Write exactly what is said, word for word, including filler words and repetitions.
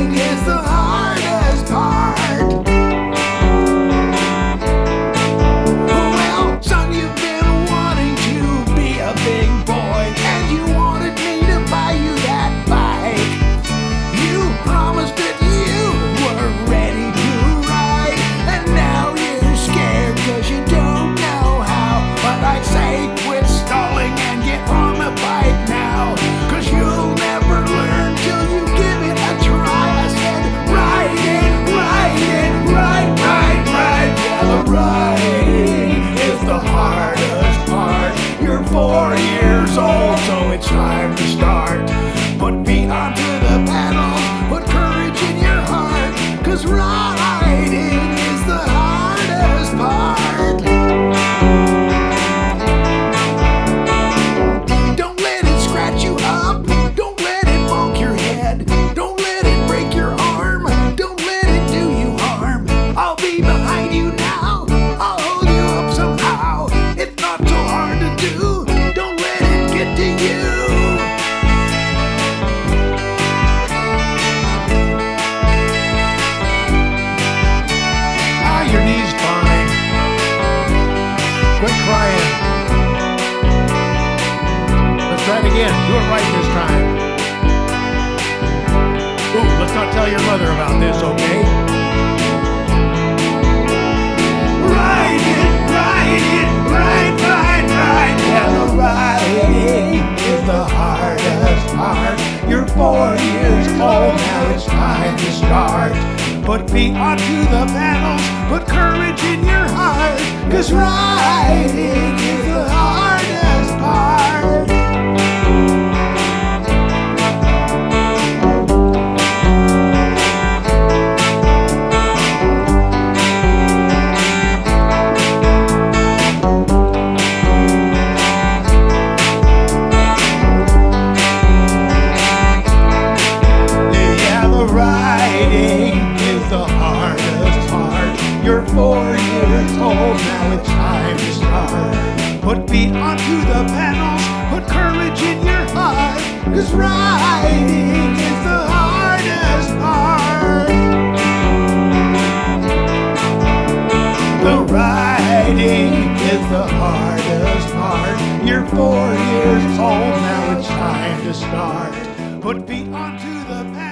Riding is the hardest part. Well, son, you've been wanting to be a big boy, and you wanted me to buy you that bike. You promised that you were ready to ride, and now you're scared cause you don't know how. But I say quit stalling and get on the bike now, cause you'll never learn till you give it a try. I said ride it, ride it, ride, ride, ride. Yeah, the riding is the hardest part. You're four years old, so it's time to start. Put feet onto the pedals, put courage in your heart, cause riding is the hardest part. Don't let it scratch you up, don't let it bonk your head, don't let it break your arm, don't let it do you harm. I'll be behind you now, I'll hold you up somehow. It's not so hard to do, don't let it get to you. Ah, your knee's fine. Quit crying. Let's try it again. Do it right this time. Ooh, let's not tell your mother about this, okay? Ride it, ride it, ride, ride, ride. Yeah, the riding is the hardest part. You're four years old, now it's time to start. Put feet onto the pedals, put courage in your heart, cause riding is the hardest part. Yeah, the riding is the hardest part. You're four years old, now it's time to start. Put feet onto the pedals, put courage in your heart, cause riding is the hardest part. The riding is the hardest part. You're four years old, now it's time to start. Put feet onto the pedals.